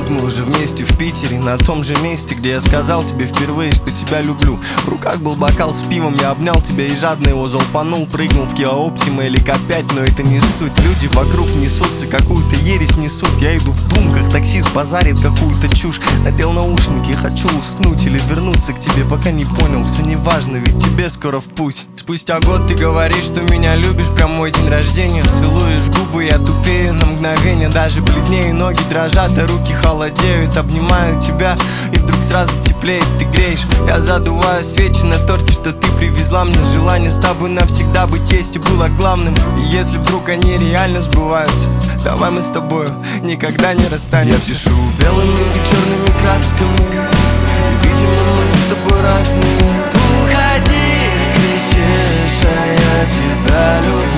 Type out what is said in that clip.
мы уже вместе в Питере, на том же месте, где я сказал тебе впервые, что тебя люблю. В руках был бокал с пивом, я обнял тебя и жадно его залпанул. Прыгнул в Kia Optima или K5, но это не суть. Люди вокруг несутся, какую-то ересь несут. Я иду в думках, таксист базарит какую-то чушь. Надел наушники, хочу уснуть или вернуться к тебе, пока не понял, все не важно, ведь тебе скоро в путь. Спустя год ты говоришь, что меня любишь, прям мой день рождения. Целуешь губы, я тупею на мгновение, даже бледнее, ноги дрожат, а руки холодеют. Обнимаю тебя, и вдруг сразу теплеет, ты греешь. Я задуваю свечи на торте, что ты привезла мне. Желание с тобой навсегда быть есть и было главным. И если вдруг они реально сбываются, давай мы с тобою никогда не расстанемся. Я пишу белыми и черными красками, и видимо мы с тобой разные. Уходи, кричишь, а я тебя люблю.